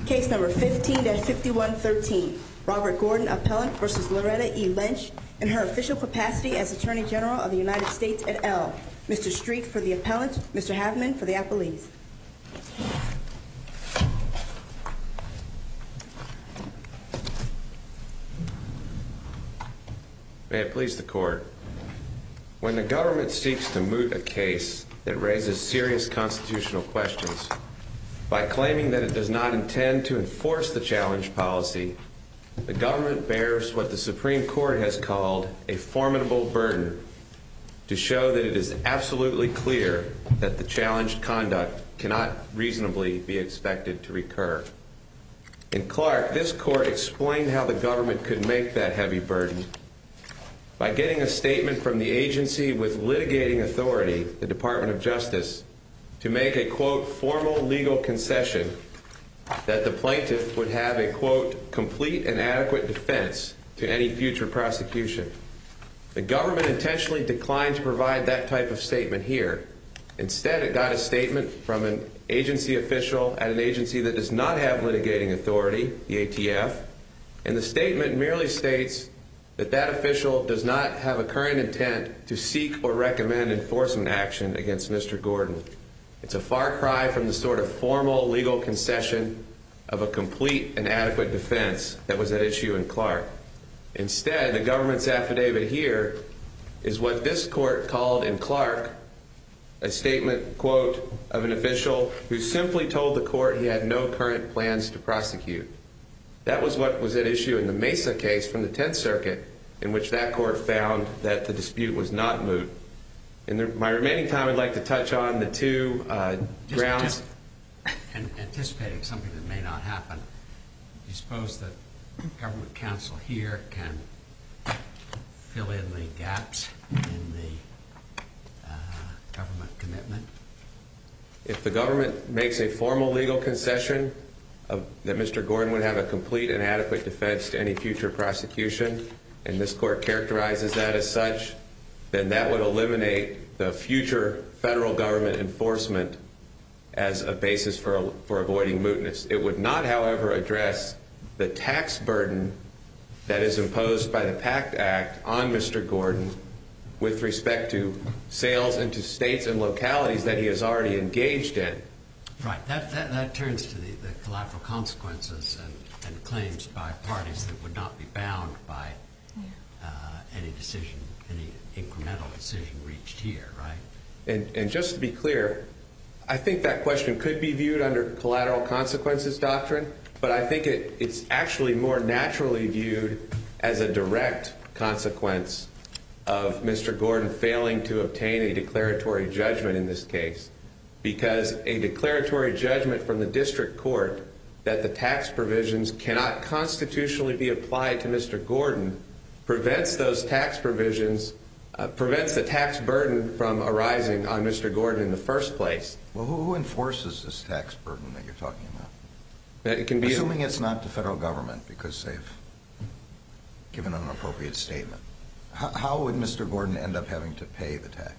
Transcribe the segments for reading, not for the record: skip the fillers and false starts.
Case number 15-5113, Robert Gordon, appellant versus Loretta E. Lynch in her official capacity as Attorney General of the United States et al. Mr. Street for the appellant, Mr. Havman for the appellees. May it please the Court. When the government seeks to moot a case that raises serious constitutional questions by claiming that it does not intend to enforce the challenge policy, the government bears what the Supreme Court has called a formidable burden to show that it is absolutely clear that the challenged conduct cannot reasonably be expected to recur. In Clark, this Court explained how the government could make that heavy burden by getting a statement from the agency with litigating authority, the Department of Justice, to make a, quote, formal legal concession that the plaintiff would have a, quote, complete and adequate defense to any future prosecution. The government intentionally declined to provide that type of statement here. Instead, it got a statement from an agency official at an agency that does not have litigating authority, the ATF, and the statement merely states that that official does not have a current intent to seek or recommend enforcement action against Mr. Gordon. It's a far cry from the sort of formal legal concession of a complete and adequate defense that was at issue in Clark. Instead, the government's affidavit here is what this Court called in Clark a statement, quote, of an official who simply told the Court he had no current plans to prosecute. That was what was at issue in the Mesa case from the Tenth Circuit, in which that Court found that the dispute was not moot. In my remaining time, I'd like to touch on the two grounds. Anticipating something that may not happen, do you suppose that government counsel here can fill in the gaps in the government commitment? If the government makes a formal legal concession that Mr. Gordon would have a complete and adequate defense to any future prosecution, and this Court characterizes that as such, then that would eliminate the future federal government enforcement as a basis for avoiding mootness. It would not, however, address the tax burden that is imposed by the PACT Act on Mr. Gordon with respect to sales into states and localities that he has already engaged in. Right. That turns to the collateral consequences and claims by parties that would not be bound by any decision, any incremental decision reached here, right? And just to be clear, I think that question could be viewed under collateral consequences doctrine, but I think it's actually more naturally viewed as a direct consequence of Mr. Gordon failing to obtain a declaratory judgment in this case, because a declaratory judgment from the district court that the tax provisions cannot constitutionally be applied to Mr. Gordon prevents those tax provisions, prevents the tax burden from arising on Mr. Gordon in the first place. Well, who enforces this tax burden that you're talking about? It can be assuming it's not the federal government because they've given an appropriate statement. How would Mr. Gordon end up having to pay the tax?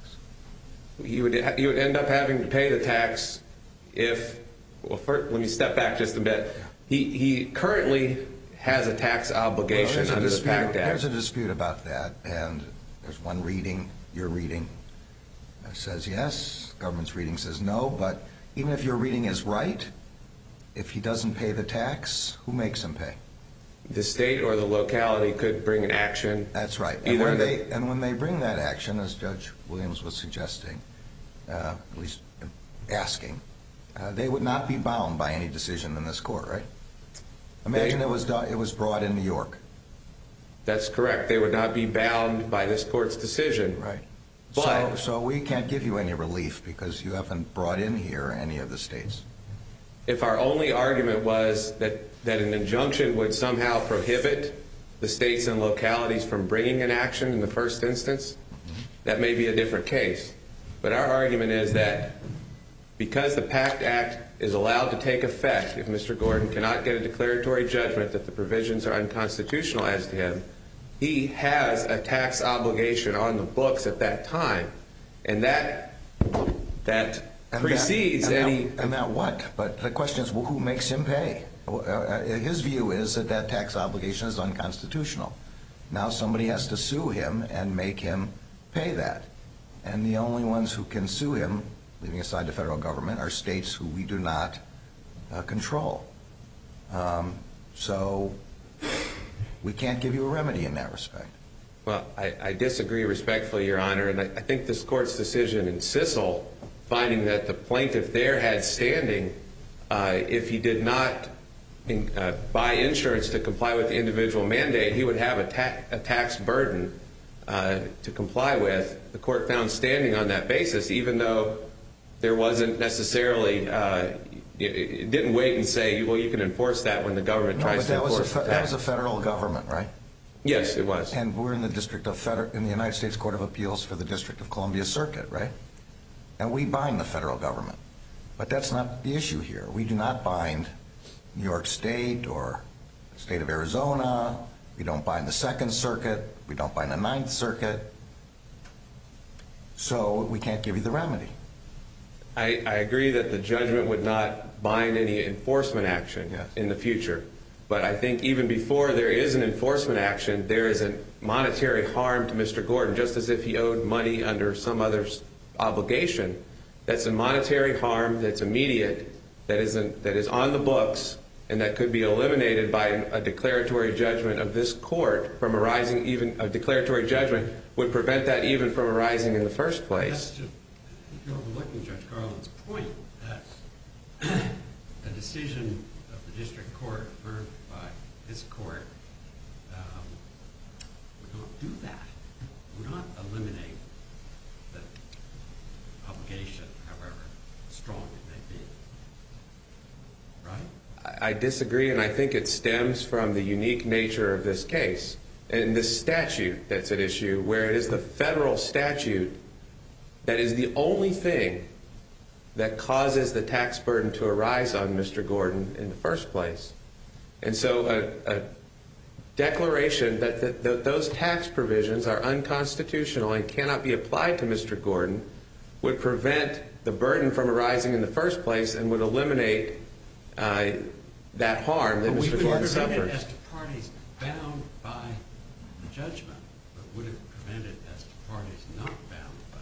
He would end up having to pay the tax if, well, first, let me step back just a bit. He currently has a tax obligation under the PACT Act. There's a dispute about that, and there's one reading, your reading, says yes, government's reading says no, but even if your reading is right, if he doesn't pay the tax, who makes him pay? The state or the locality could bring an action. That's right. And when they bring that action, as Judge Williams was suggesting, at least asking, they would not be bound by any decision in this court, right? Imagine it was brought in New York. That's correct. They would not be bound by this court's decision. Right. But so we can't give you any relief because you haven't brought in here any of the states. If our only argument was that an injunction would somehow prohibit the states and localities from bringing an action in the first instance, that may be a different case. But our argument is that because the PACT Act is allowed to take effect if Mr. Gordon cannot get a declaratory judgment that the provisions are unconstitutional as to him, he has a tax obligation on the books at that time. And that precedes any... And that what? But the question is, well, who makes him pay? His view is that tax obligation is unconstitutional. Now somebody has to sue him and make him pay that. And the only ones who can sue him, leaving aside the federal government, are states who we do not control. So we can't give you a remedy in that respect. Well, I disagree respectfully, Your Honor, and I think this Court's decision in Sissel, finding that the plaintiff there had standing if he did not buy insurance to comply with the individual mandate, he would have a tax burden to comply with. The Court found standing on that basis, even though there wasn't necessarily... it didn't wait and say, well, you can enforce that when the government tries to enforce the tax. That was a federal government, right? Yes, it was. And we're in the United States Court of Appeals for the District of Columbia Circuit, right? And we bind the federal government. But that's not the issue here. We do not bind New York State or the state of Arizona. We don't bind the Second Circuit. We don't bind the Ninth Circuit. So we can't give you the remedy. I agree that the judgment would not bind any enforcement action in the future. But I think even before there is an enforcement action, there is a monetary harm to Mr. Gordon, just as if he owed money under some other obligation. That's a monetary harm that's immediate, that is on the books, and that could be eliminated by a declaratory judgment of this court from arising. Even a declaratory judgment would prevent that even from arising in the first place. You're overlooking Judge Garland's point that a decision of the district court affirmed by this court would not do that. Would not eliminate the obligation, however strong it may be. Right? I disagree, and I think it stems from the unique nature of this case and this statute that's at issue, where it is the federal statute that is the only thing that causes the tax burden to arise on Mr. Gordon in the first place. And so a declaration that those tax provisions are unconstitutional and cannot be applied to Mr. Gordon would prevent the burden from arising in the first place and would eliminate that harm that Mr. Gordon suffers. Would it prevent it as to parties bound by the judgment, but would it prevent it as to parties not bound by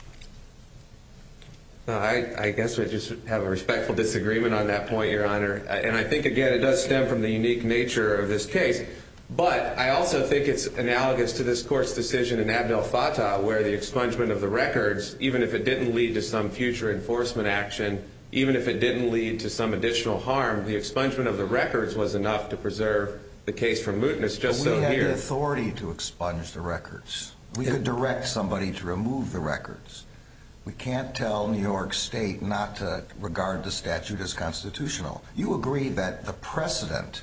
the judgment? I guess we just have a respectful disagreement on that point, Your Honor. And I think, again, it does stem from the unique nature of this case. But I also think it's analogous to this court's decision in Abdel Fattah, where the expungement of the records, even if it didn't lead to some future enforcement action, even if it didn't lead to some additional harm, the expungement of the records was enough to preserve the case from mootness. Just so here. We had the authority to expunge the records. We could direct somebody to remove the records. We can't tell New York State not to regard the statute as constitutional. You agree that the precedent,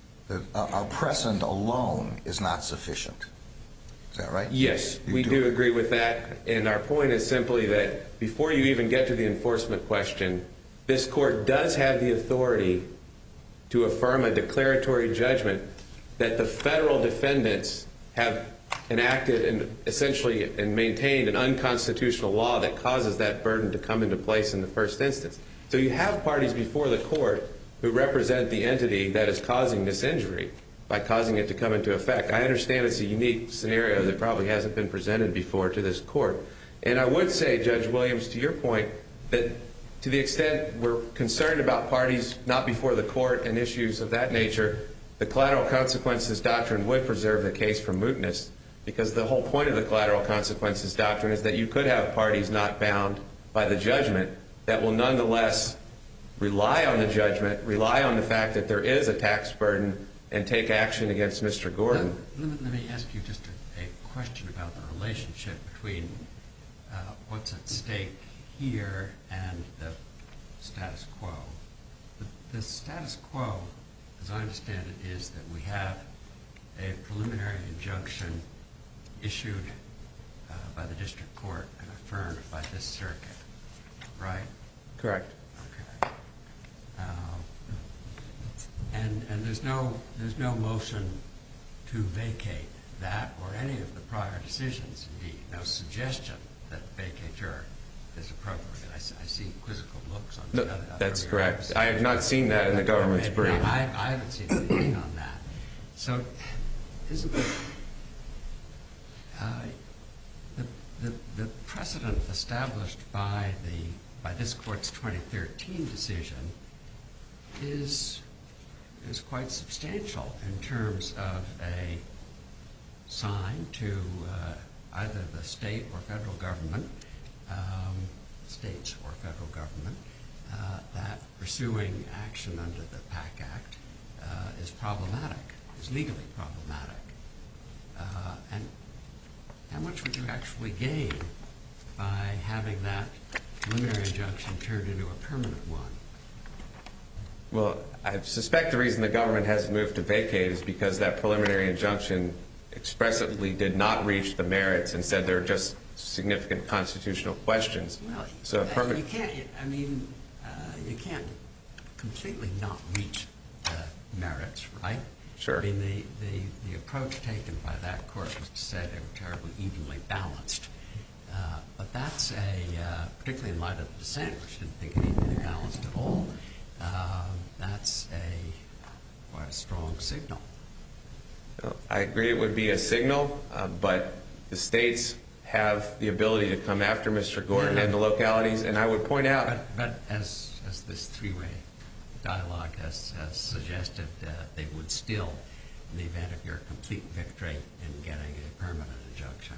our precedent alone, is not sufficient. Is that right? Yes, we do agree with that. And our point is simply that before you even get to the enforcement question, this court does have the authority to affirm a declaratory judgment that the federal defendants have enacted and essentially maintained an unconstitutional law that causes that burden to come into place in the first instance. So you have parties before the court who represent the entity that is causing this injury by causing it to come into effect. I understand it's a unique scenario that probably hasn't been presented before to this court. And I would say, Judge Williams, to your point, that to the extent we're concerned about parties not before the court and issues of that nature, the collateral consequences doctrine would preserve the case from mootness, because the whole point of the collateral consequences doctrine is that you could have parties not bound by the judgment that will nonetheless rely on the judgment, rely on the fact that there is a tax burden, and take action against Mr. Gordon. Let me ask you just a question about the relationship between what's at stake here and the status quo. The status quo, as I understand it, is that we have a preliminary injunction issued by the district court and affirmed by this circuit, right? Correct. Okay. And there's no motion to vacate that or any of the prior decisions, indeed. No suggestion that vacatur is appropriate. I see quizzical looks on the other. That's correct. I have not seen that in the government's brief. No, I haven't seen anything on that. So isn't the precedent established by this court's 2013 decision is quite substantial in terms of a sign to either the state or federal government, states or federal government, that pursuing action under the PAC Act is problematic, is legally problematic. And how much would you actually gain by having that preliminary injunction turned into a permanent one? Well, I suspect the reason the government hasn't moved to vacate is because that preliminary injunction expressively did not reach the merits and said there are just significant constitutional questions. Well, so you can't. I mean, you can't completely not reach the merits, right? Sure. I mean, the approach taken by that court was to say they were terribly evenly balanced. But that's particularly in light of the dissent, which didn't think it evenly balanced at all, that's quite a strong signal. Well, I agree it would be a signal, but the states have the ability to come after Mr. Gordon and the localities, and I would point out... But as this three-way dialogue has suggested, they would still, in the event of your complete victory, in getting a permanent injunction.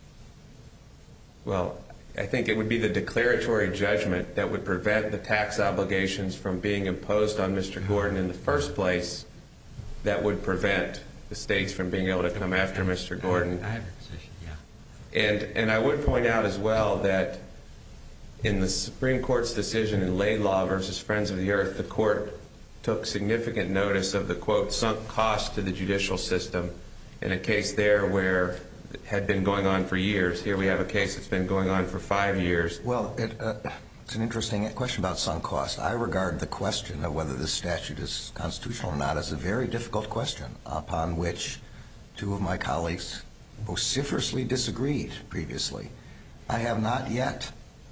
Well, I think it would be the declaratory judgment that would prevent the tax obligations from being imposed on Mr. Gordon in the first place that would prevent the states from being able to come after Mr. Gordon. I have your position, yeah. And I would point out as well that in the Supreme Court's decision in Laidlaw versus Friends of the Earth, the court took significant notice of the, quote, sunk cost to the judicial system in a case there where it had been going on for years. Here we have a case that's been going on for 5 years. Well, it's an interesting question about sunk cost. I regard the question of whether this statute is constitutional or not as a very difficult question upon which two of my colleagues vociferously disagreed previously. I have not yet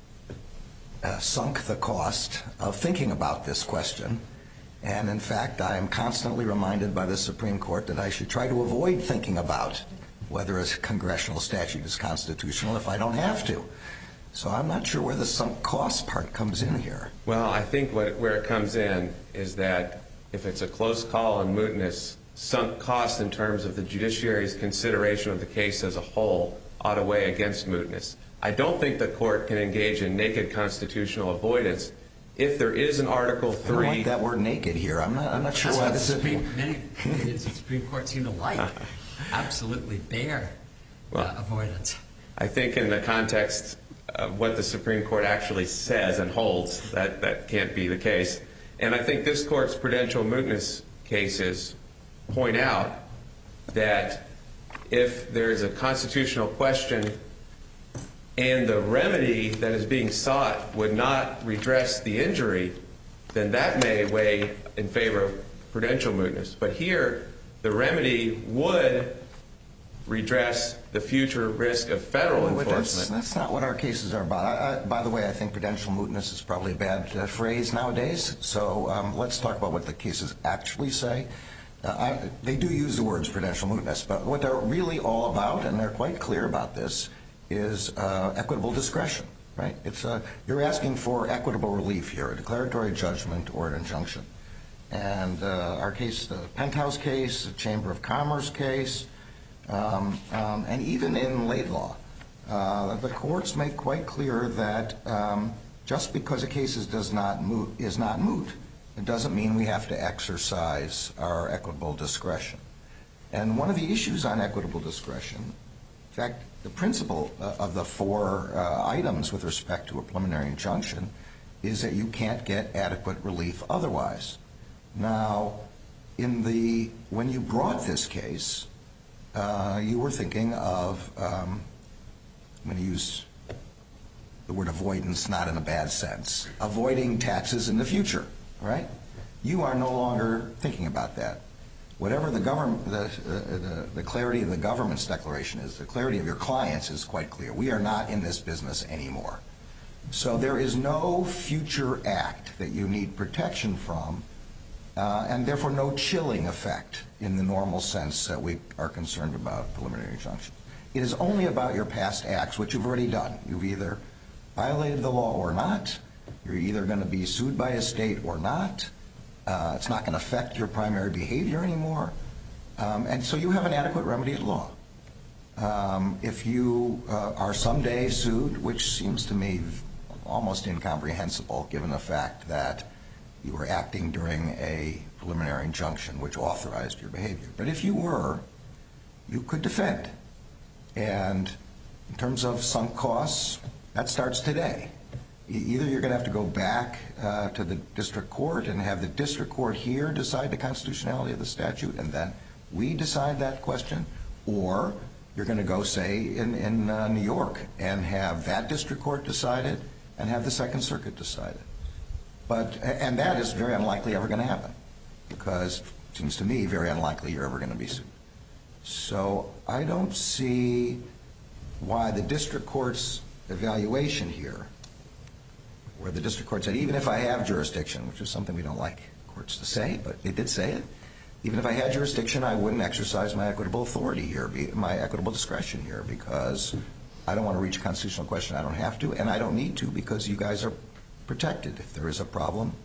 sunk the cost of thinking about this question, and in fact I am constantly reminded by the Supreme Court that I should try to avoid thinking about whether a congressional statute is constitutional if I don't have to. So I'm not sure where the sunk cost part comes in here. Well, I think where it comes in is that if it's a close call on mootness, sunk cost in terms of the judiciary's consideration of the case as a whole ought to weigh against mootness. I don't think the court can engage in naked constitutional avoidance. If there is an Article 3... I don't like that word naked here. I'm not sure why this is... Many of the Supreme Court seem to like absolutely bare avoidance. I think in the context of what the Supreme Court actually says and holds, that can't be the case. And I think this Court's prudential mootness cases point out that if there is a constitutional question and the remedy that is being sought would not redress the injury, then that may weigh in favor of prudential mootness. But here, the remedy would redress the future risk of federal enforcement. That's not what our cases are about. By the way, I think prudential mootness is probably a bad phrase nowadays. So let's talk about what the cases actually say. They do use the words prudential mootness, but what they're really all about, and they're quite clear about this, is equitable discretion. Right? You're asking for equitable relief here, a declaratory judgment or an injunction. And our case, the Penthouse case, the Chamber of Commerce case, and even in Laidlaw, the courts make quite clear that just because a case is not moot, it doesn't mean we have to exercise our equitable discretion. And one of the issues on equitable discretion, in fact, the principle of the four items with respect to a preliminary injunction is that you can't get adequate relief otherwise. Now, when you brought this case, you were thinking of, I'm going to use the word avoidance, not in a bad sense, avoiding taxes in the future, right? You are no longer thinking about that. Whatever the clarity of the government's declaration is, the clarity of your clients is quite clear. We are not in this business anymore. So there is no future act that you need protection from, and therefore no chilling effect in the normal sense that we are concerned about preliminary injunction. It is only about your past acts, which you've already done. You've either violated the law or not. You're either going to be sued by a state or not. It's not going to affect your primary behavior anymore. And so you have an adequate remedy at law. If you are someday sued, which seems to me almost incomprehensible given the fact that you were acting during a preliminary injunction which authorized your behavior. But if you were, you could defend. And in terms of sunk costs, that starts today. Either you're going to have to go back to the district court and have the district court here decide the constitutionality of the statute, and then we decide that question, or you're going to go, say, in New York and have that district court decide it and have the Second Circuit decide it. And that is very unlikely ever going to happen because it seems to me very unlikely you're ever going to be sued. So I don't see why the district court's evaluation here, where the district court said, even if I have jurisdiction, which is something we don't like courts to say, but they did say it, even if I had jurisdiction, I wouldn't exercise my equitable authority here, my equitable discretion here, because I don't want to reach a constitutional question I don't have to, and I don't need to because you guys are protected. If there is a problem,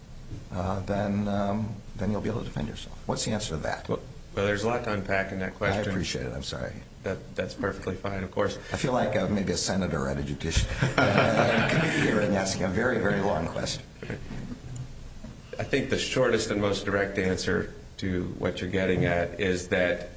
then you'll be able to defend yourself. What's the answer to that? Well, there's a lot to unpack in that question. I appreciate it. I'm sorry. That's perfectly fine, of course. I feel like maybe a senator at a judicial committee hearing asking a very, very long question. I think the shortest and most direct answer to what you're getting at is that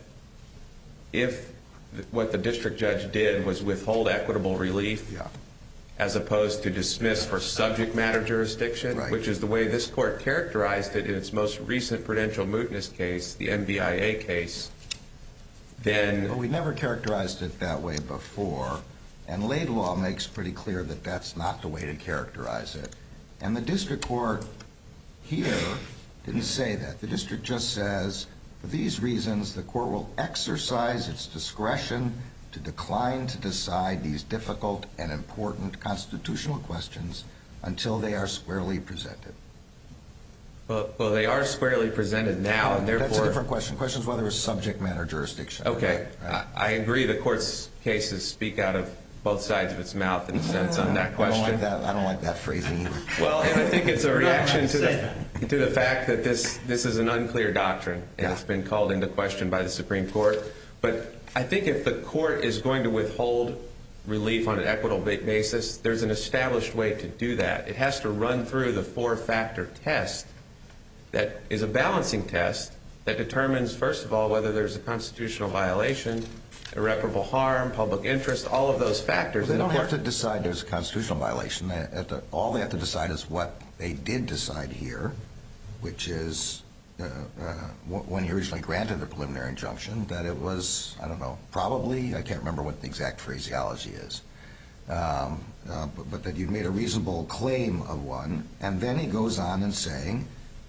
if what the district judge did was withhold equitable relief as opposed to dismiss for subject matter jurisdiction, which is the way this court characterized it in its most recent prudential mootness case, the MBIA case, then... Well, we never characterized it that way before, and Laidlaw makes pretty clear that that's not the way to characterize it. And the district court here didn't say that. The district just says, for these reasons, the court will exercise its discretion to decline to decide these difficult and important constitutional questions until they are squarely presented. Well, they are squarely presented now, and therefore... That's a different question. The question is whether it's subject matter jurisdiction. Okay. Right? I agree the court's cases speak out of both sides of its mouth in a sense on that question. I don't like that phrasing either. Well, and I think it's a reaction to the fact that this is an unclear doctrine, and it's been called into question by the Supreme Court. But I think if the court is going to withhold relief on an equitable basis, there's an established way to do that. It has to run through the four-factor test that is a balancing test that determines, first of all, whether there's a constitutional violation, irreparable harm, public interest, all of those factors. Well, they don't have to decide there's a constitutional violation. All they have to decide is what they did decide here, which is when he originally granted the preliminary injunction, that it was, I don't know, probably, I can't remember what the exact phraseology is, but that you'd made a reasonable claim of one. And then he goes on and saying,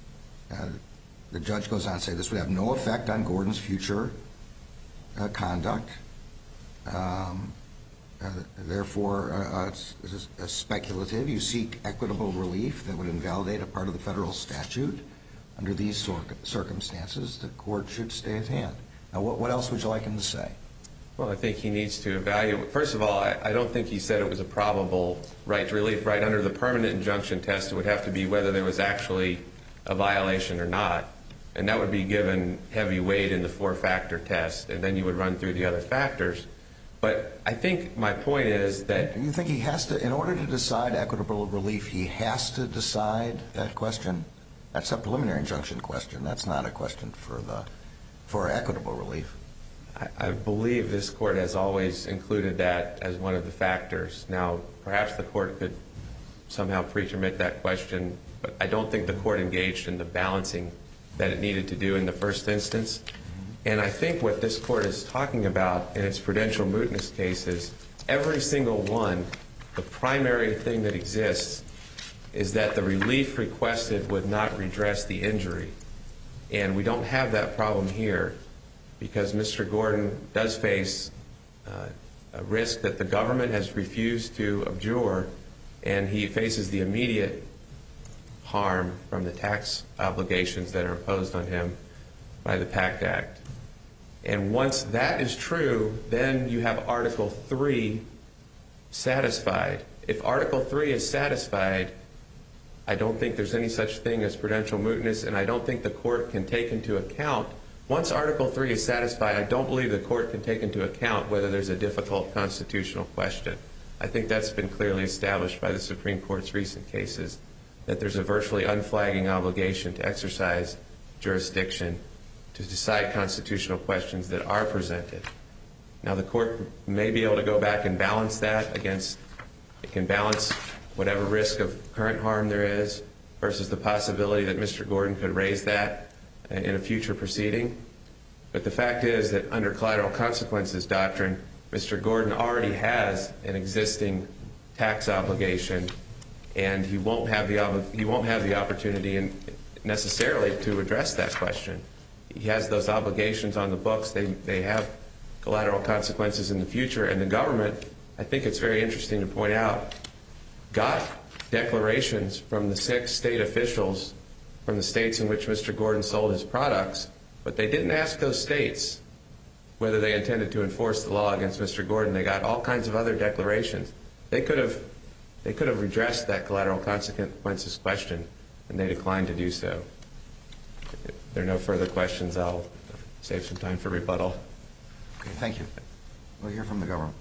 the judge goes on and say, this would have no effect on Gordon's future conduct. Therefore, it's speculative. You seek equitable relief that would invalidate a part of the federal statute. Under these circumstances, the court should stay at hand. Now, what else would you like him to say? Well, I think he needs to evaluate. First of all, I don't think he said it was a probable right to relief. Right under the permanent injunction test, it would have to be whether there was actually a violation or not. And that would be given heavy weight in the four-factor test, and then you would run through the other factors. But I think my point is that... Do you think he has to, in order to decide equitable relief, he has to decide that question? That's a preliminary injunction question. That's not a question for equitable relief. I believe this court has always included that as one of the factors. Now, perhaps the court could somehow pre-termit that question, but I don't think the court engaged in the balancing that it needed to do in the first instance. And I think what this court is talking about in its prudential mootness case is every single one, the primary thing that exists is that the relief requested would not redress the injury. And we don't have that problem here because Mr. Gordon does face a risk that the government has refused to abjure and he faces the immediate harm from the tax obligations that are imposed on him by the PACT Act. And once that is true, then you have Article 3 satisfied. If Article 3 is satisfied, I don't think there's any such thing as prudential mootness, and I don't think the court can take into account. Once Article 3 is satisfied, I don't believe the court can take into account whether there's a difficult constitutional question. I think that's been clearly established by the Supreme Court's recent cases, that there's a virtually unflagging obligation to exercise jurisdiction to decide constitutional questions that are presented. Now, the court may be able to go back and balance that against, it can balance whatever risk of current harm there is versus the possibility that Mr. Gordon could raise that in a future proceeding. But the fact is that under collateral consequences doctrine, Mr. Gordon already has an existing tax obligation, and he won't have the opportunity necessarily to address that question. He has those obligations on the books. They have collateral consequences in the future, and the government, I think it's very interesting to point out, got declarations from the 6 state officials from the states in which Mr. Gordon sold his products, but they didn't ask those states whether they intended to enforce the law against Mr. Gordon. They got all kinds of other declarations. They could have redressed that collateral consequences question, and they declined to do so. If there are no further questions, I'll save some time for rebuttal. Okay, thank you. We'll hear from the government.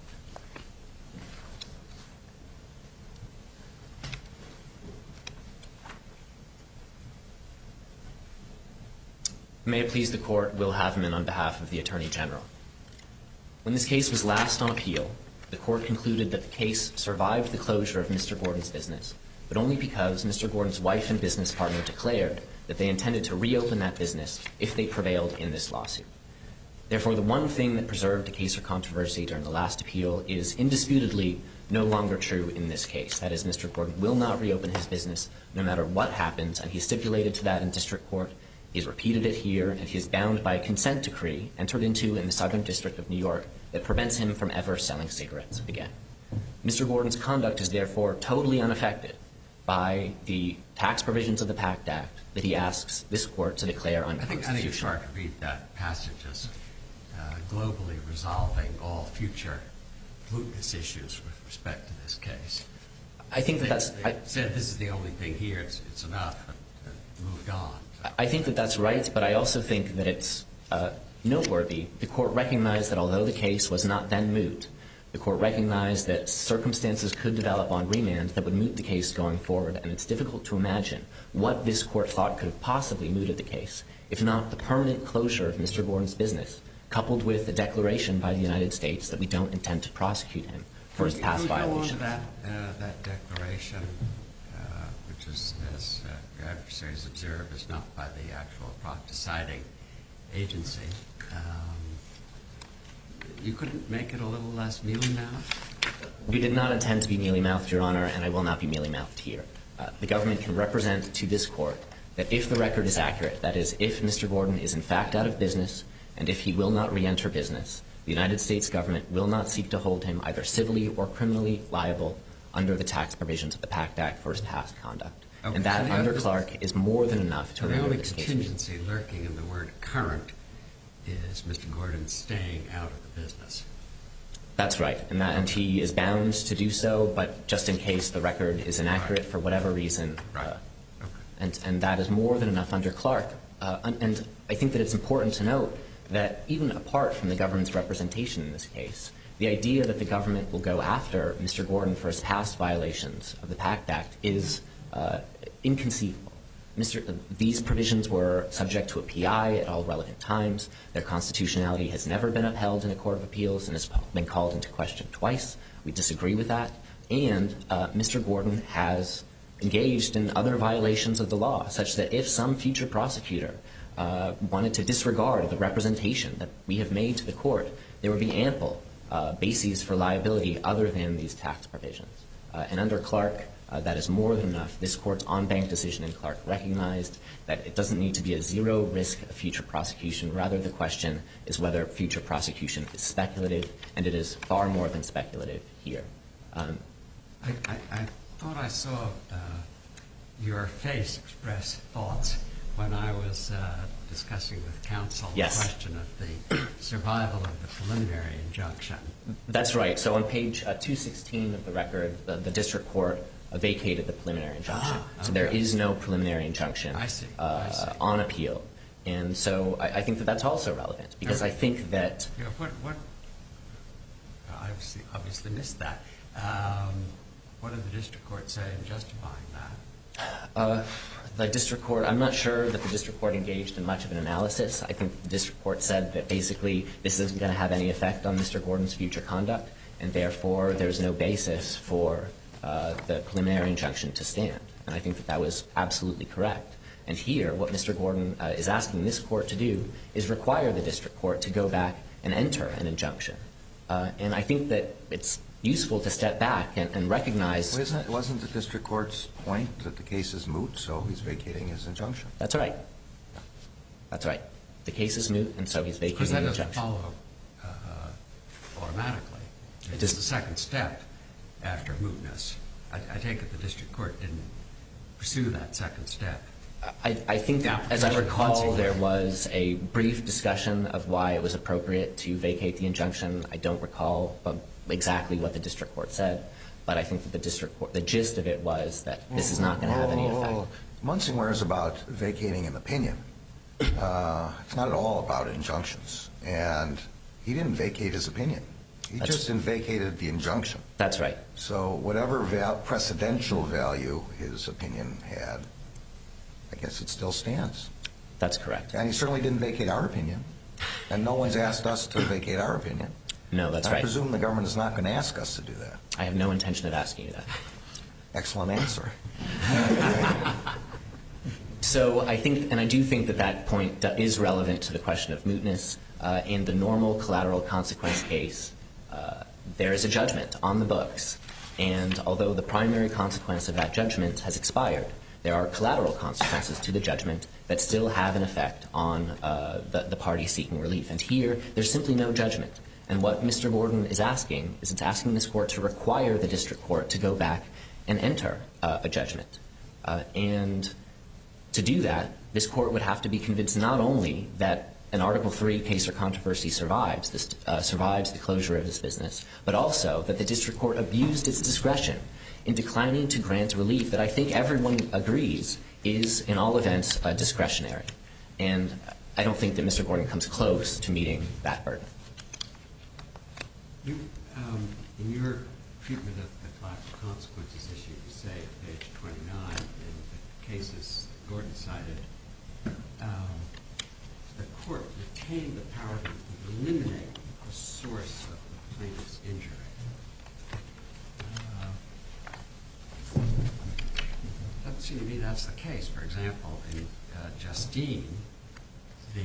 May it please the Court, Will Haveman on behalf of the Attorney General. When this case was last on appeal, the Court concluded that the case survived the closure of Mr. Gordon's business, but only because Mr. Gordon's wife and business partner declared that they intended to reopen that business if they prevailed in this lawsuit. Therefore, the one thing that preserved the case or controversy during the last appeal is indisputably no longer true in this case. That is, Mr. Gordon will not reopen his business no matter what happens, and he stipulated to that in district court. He's repeated it here, and he is bound by a consent decree entered into in the Southern District of New York that prevents him from ever selling cigarettes again. Mr. Gordon's conduct is therefore totally unaffected by the tax provisions of the PACT Act that he asks this Court to declare unconstitutional. I think it's hard to read that passage as globally resolving all future mootness issues with respect to this case. I think that that's... They said this is the only thing here, it's enough, and moved on. I think that that's right, but I also think that it's noteworthy. The Court recognized that although the case was not then moot, the Court recognized that circumstances could develop on remand that would moot the case going forward, and it's difficult to imagine what this Court thought could have possibly mooted the case, if not the permanent closure of Mr. Gordon's business, coupled with a declaration by the United States that we don't intend to prosecute him for his past violations. Could we go on to that declaration, which is, as your adversaries observe, is not by the actual deciding agency. You couldn't make it a little less mealy-mouthed? We did not intend to be mealy-mouthed, Your Honor, and I will not be mealy-mouthed here. The government can represent to this Court that if the record is accurate, that is, if Mr. Gordon is in fact out of business and if he will not re-enter business, the United States government will not seek to hold him either civilly or criminally liable under the tax provisions of the PACT Act for his past conduct. Okay, and that, under Clark, is more than enough to render this case. The only contingency lurking in the word current is Mr. Gordon staying out of the business. That's right, and he is bound to do so, but just in case the record is inaccurate for whatever reason. Right. And that is more than enough under Clark. And I think that it's important to note that even apart from the government's representation in this case, the idea that the government will go after Mr. Gordon for his past violations of the PACT Act is inconceivable. These provisions were subject to a PI at all relevant times. Their constitutionality has never been upheld in a court of appeals and has been called into question twice. We disagree with that. And Mr. Gordon has engaged in other violations of the law, such that if some future prosecutor wanted to disregard the representation that we have made to the court, there would be ample bases for liability other than these tax provisions. And under Clark, that is more than enough. This Court's en-banc decision in Clark recognized that it doesn't need to be a zero risk of future prosecution. Rather, the question is whether future prosecution is speculative, and it is far more than speculative here. I thought I saw your face express thoughts when I was discussing with counsel the question of the survival of the preliminary injunction. That's right. So on page 216 of the record, the district court vacated the preliminary injunction. So there is no preliminary injunction on appeal. And so I think that that's also relevant because I think that... I obviously missed that. What did the district court say in justifying that? The district court, I'm not sure that the district court engaged in much of an analysis. I think the district court said that basically this isn't going to have any effect on Mr. Gordon's future conduct, and therefore there's no basis for the preliminary injunction to stand. And I think that that was absolutely correct. And here, what Mr. Gordon is asking this court to do is require the district court to go back and enter an injunction. And I think that it's useful to step back and recognize... Wasn't the district court's point that the case is moot, so he's vacating his injunction? That's right. That's right. The case is moot, and so he's vacating the injunction. Because that doesn't follow automatically. It is the second step after mootness. I take it the district court didn't pursue that second step. I think, as I recall, there was a brief discussion of why it was appropriate to vacate the injunction. I don't recall exactly what the district court said, but I think that the district court, the gist of it was that this is not going to have any effect. Munsingware is about vacating an opinion. It's not at all about injunctions. And he didn't vacate his opinion. He just vacated the injunction. That's right. So whatever precedential value his opinion had, I guess it still stands. That's correct. And he certainly didn't vacate our opinion. And no one's asked us to vacate our opinion. No, that's right. I presume the government is not going to ask us to do that. I have no intention of asking you that. Excellent answer. So I think, and I do think that that point is relevant to the question of mootness. In the normal collateral consequence case, there is a judgment on the books. And although the primary consequence of that judgment has expired, there are collateral consequences to the judgment that still have an effect on the party seeking relief. And here, there's simply no judgment. And what Mr. Gordon is asking is it's asking this court to require the district court to go back and enter a judgment. And to do that, this court would have to be convinced not only that an Article III case or controversy survives the closure of this business, but also that the district court abused its discretion in declining to grant relief that I think everyone agrees is, in all events, discretionary. And I don't think that Mr. Gordon comes close to meeting that burden. In your treatment of the collateral consequences issue, you say at page 29 in the cases Gordon cited, the court retained the power to eliminate the source of the plaintiff's injury. It doesn't seem to me that's the case. For example, in Justine, the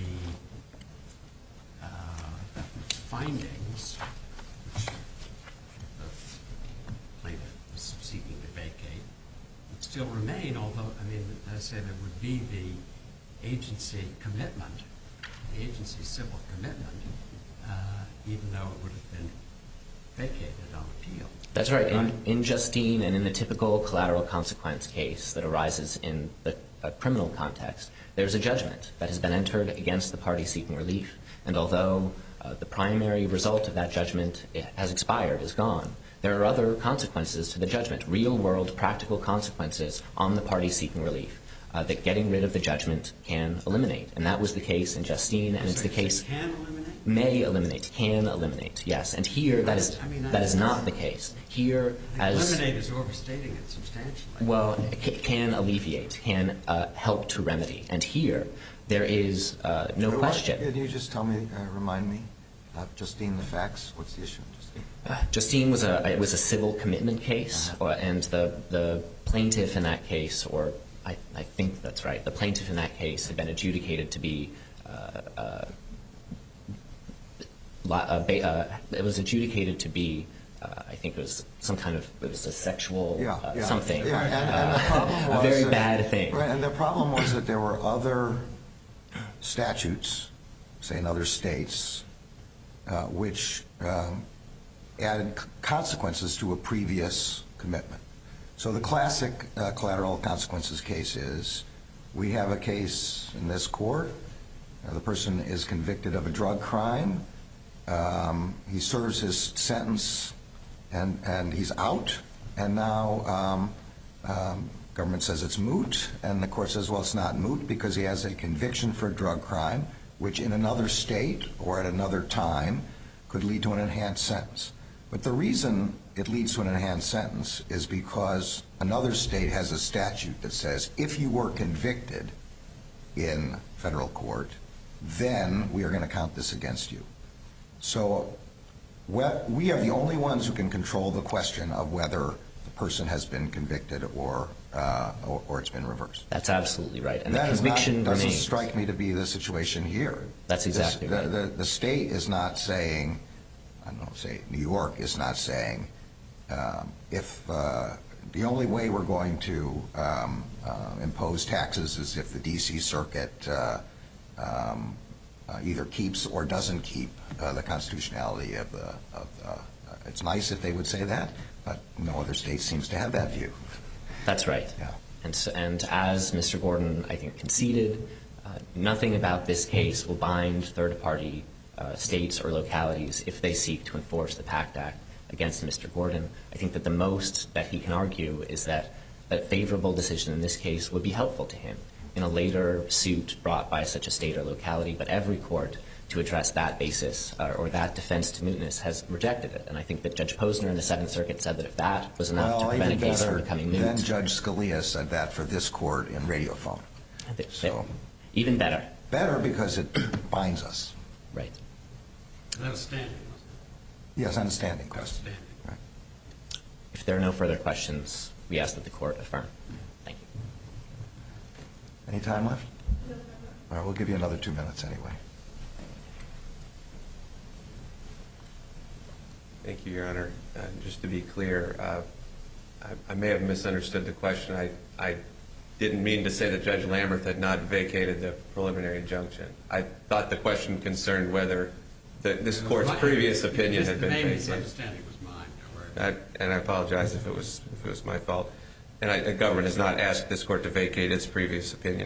findings which the plaintiff was seeking to vacate would still remain, although, I say there would be the agency commitment, the agency's civil commitment, even though it would have been vacated on appeal. That's right. In Justine and in the typical collateral consequence case that arises in the criminal context, there's a judgment that has been entered against the party seeking relief. And although the primary result of that judgment has expired, is gone, there are other consequences to the judgment, real-world practical consequences on the party seeking relief that getting rid of the judgment can eliminate. And that was the case in Justine, and it's the case... Can eliminate? May eliminate, can eliminate, yes. And here, that is not the case. Here, as... Eliminate is overstating it substantially. Well, it can alleviate, can help to remedy. And here, there is no question... Can you just tell me, remind me, Justine, the facts? What's the issue in Justine? Justine was a civil commitment case, and the plaintiff in that case, or I think that's right, the plaintiff in that case had been adjudicated to be... it was adjudicated to be, I think it was some kind of, it was a sexual something. And the problem was... A very bad thing. Right, and the problem was that there were other statutes, say in other states, which added consequences to a previous commitment. So the classic collateral consequences case is we have a case in this court. The person is convicted of a drug crime. He serves his sentence, and he's out. And now government says it's moot, and the court says, well, it's not moot because he has a conviction for a drug crime, which in another state or at another time could lead to an enhanced sentence. But the reason it leads to an enhanced sentence is because another state has a statute that says if you were convicted in federal court, then we are going to count this against you. So we are the only ones who can control the question of whether the person has been convicted or it's been reversed. That's absolutely right. And that the conviction doesn't remains. strike me to be the situation here. That's exactly right. The state is not saying, I don't know, say New York is not saying, if the only way we're going to impose taxes is if the D.C. Circuit either keeps or doesn't keep the constitutionality of the. It's nice if they would say that, but no other state seems to have that view. That's right. Yeah. And as Mr. Gordon, I think, conceded, nothing about this case will bind third-party states or localities if they seek to enforce the PACT Act against Mr. Gordon. I think that the most that he can argue is that a favorable decision in this case would be helpful to him in a later suit brought by such a state or locality, but every court to address that basis or that defense to mootness has rejected it. And I think that Judge Posner in the Seventh Circuit said that if that was enough to prevent a case from becoming moot. Then Judge Scalia said that for this court in Radiophone. So even better. Better because it binds us. Right. That was standing, wasn't it? Yes, on a standing question. Standing. Right. If there are no further questions, we ask that the court affirm. Thank you. Any time left? No. All right, we'll give you another 2 minutes anyway. Thank you, Your Honor. Just to be clear, I may have misunderstood the question. I didn't mean to say that Judge Lamberth had not vacated the preliminary injunction. I thought the question concerned whether this court's previous opinion had been vacated. The vacated. misunderstanding was mine. Don't worry. And I apologize if it was my fault. And the government has not asked this court to vacate its previous opinion.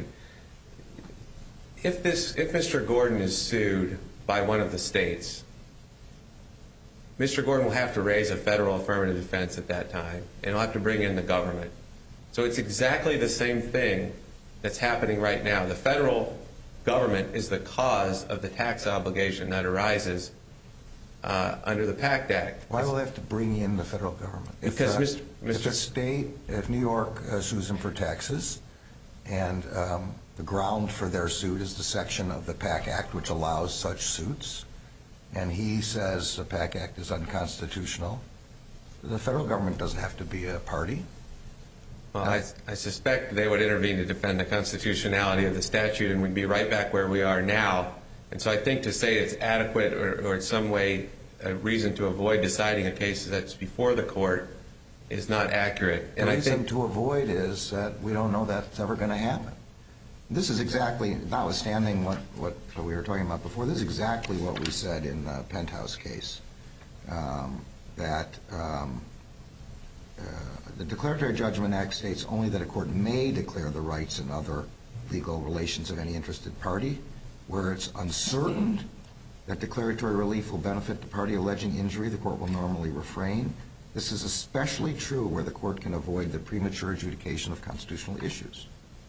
If Mr. Gordon is sued by one of the states, Mr. Gordon will have to raise a federal affirmative defense at that time, and he'll have to bring in the government. So it's exactly the same thing that's happening right now. The federal government is the cause of the tax obligation that arises under the PACT Act. Why will they have to bring in the federal government? Because if New York sues him for taxes, and the ground for their suit is the section of the PACT Act which allows such suits, and he says the PACT Act is unconstitutional, the federal government doesn't have to be a party. Well, I suspect they would intervene to defend the constitutionality of the statute, and we'd be right back where we are now. And so I think to say it's adequate or in some way a reason to avoid deciding a case that's before the court is not accurate. The reason to avoid is that we don't know that's ever going to happen. This is exactly, notwithstanding what we were talking about before, this is exactly what we said in the Penthouse case, that the Declaratory Judgment Act states only that a court may declare the rights and other legal relations of any interested party. Where it's uncertain that declaratory relief will benefit the party alleging injury, the court will normally refrain. This is especially true where the court can avoid the premature adjudication of constitutional issues.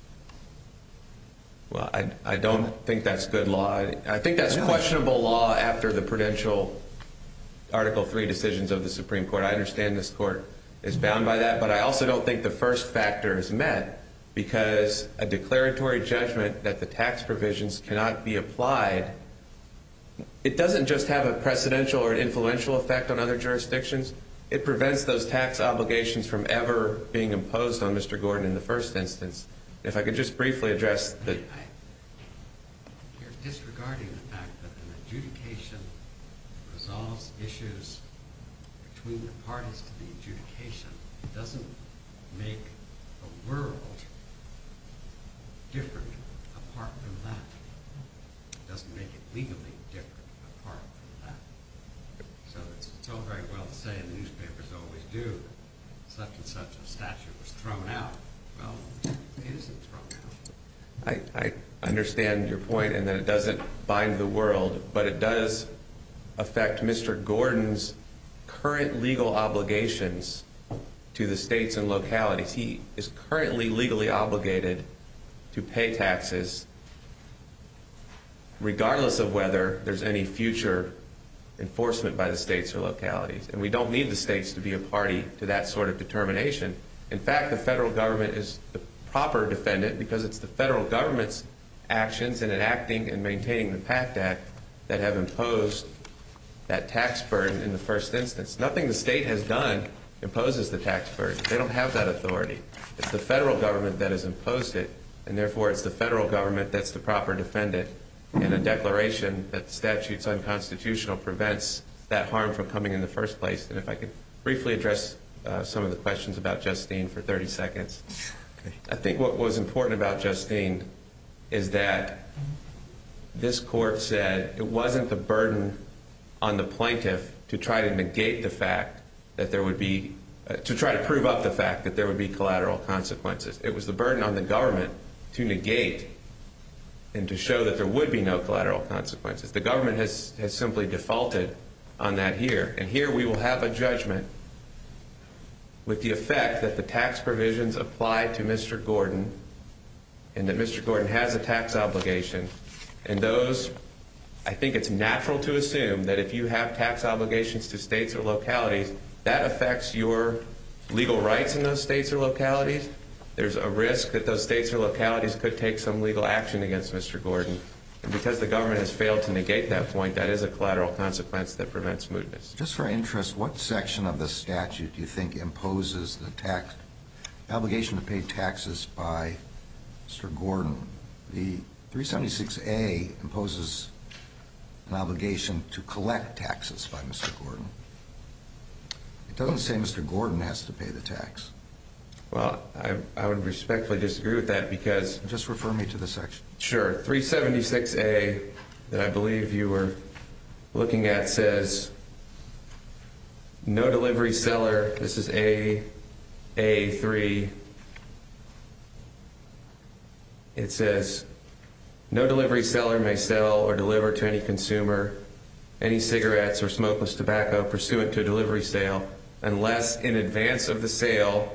Well, I don't think that's good law. I think that's questionable law after the prudential Article 3 decisions of the Supreme Court. I understand this court is bound by that, but I also don't think the first factor is met because a declaratory judgment that the tax provisions cannot be applied, it doesn't just have a precedential or an influential effect on other jurisdictions. It prevents those tax obligations from ever being imposed on Mr. Gordon in the first instance. If I could just briefly address the... You're disregarding the fact that an adjudication resolves issues between the parties to the adjudication. It doesn't make the world different apart from that. It doesn't make it legally different apart from that. So it's all very well to say, and the newspapers always do, such and such a statute was I understand your point and that it doesn't bind the world, but it does affect Mr. Gordon's current legal obligations to the states and localities. He is currently legally obligated to pay taxes regardless of whether there's any future enforcement by the states or localities. And we don't need the states to be a party to that sort of determination. In fact, the federal government is the proper defendant because it's the federal government's actions in enacting and maintaining the PACT Act that have imposed that tax burden in the first instance. Nothing the state has done imposes the tax burden. They don't have that authority. It's the federal government that has imposed it, and therefore it's the federal government that's the proper defendant. And a declaration that the statute's unconstitutional prevents that harm from coming in the first place. And if I could briefly address some of the questions about Justine for 30 seconds. Okay. I think what was important about Justine is that this court said it wasn't the burden on the plaintiff to try to negate the fact that there would be, to try to prove up the fact that there would be collateral consequences. It was the burden on the government to negate and to show that there would be no collateral consequences. The government has simply defaulted on that here. And here we will have a judgment with the effect that the tax provisions apply to Mr. Gordon and that Mr. Gordon has a tax obligation. And those, I think it's natural to assume that if you have tax obligations to states or localities, that affects your legal rights in those states or localities. There's a risk that those states or localities could take some legal action against Mr. Gordon. And because the government has failed to negate that point, that is a collateral consequence that prevents mootness. Just for interest, what section of the statute do you think imposes the tax obligation to pay taxes by Mr. Gordon? The 376A imposes an obligation to collect taxes by Mr. Gordon. It doesn't say Mr. Gordon has to pay the tax. Well, I would respectfully disagree with that because... Just refer me to the section. Sure. 376A that I believe you were looking at says, no delivery seller, this is A3, it says, no delivery seller may sell or deliver to any consumer any cigarettes or smokeless tobacco pursuant to a delivery sale unless in advance of the sale...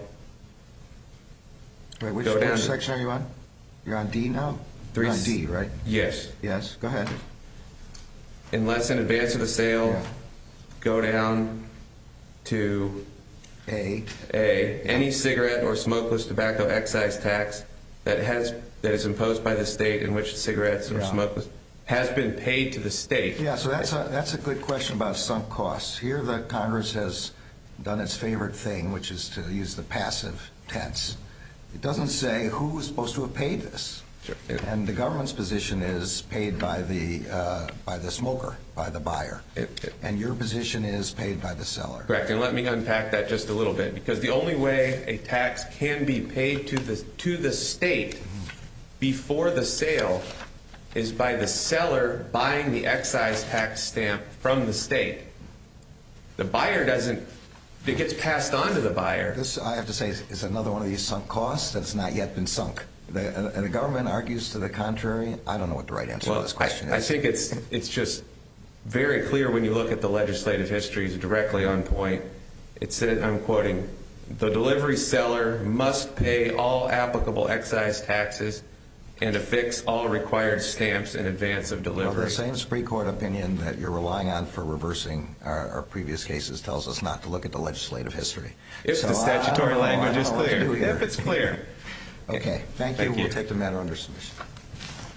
Wait, which section are you on? You're on D now? You're on D, right? Yes. Yes, go ahead. Unless in advance of the sale, go down to A. Any cigarette or smokeless tobacco excise tax that is imposed by the state in which cigarettes or smokeless has been paid to the state. Yeah, so that's a good question about sunk costs. Here the Congress has done its favorite thing, which is to use the passive tense. It doesn't say who is supposed to have paid this. Sure. And the government's position is paid by the smoker, by the buyer. And your position is paid by the seller. Correct. And let me unpack that just a little bit, because the only way a tax can be paid to the state before the sale is by the seller buying the excise tax stamp from the state. The buyer doesn't. It gets passed on to the buyer. This, I have to say, is another one of these sunk costs that's not yet been sunk. The government argues to the contrary. I don't know what the right answer to this question is. I think it's just very clear when you look at the legislative histories directly on point. It said, I'm quoting, the delivery seller must pay all applicable excise taxes and affix all required stamps in advance of delivery. Well, the same Supreme Court opinion that you're relying on for reversing our previous cases tells us not to look at the legislative history. If the statutory language is clear. If it's clear. Okay. Thank you. We'll take the matter under submission.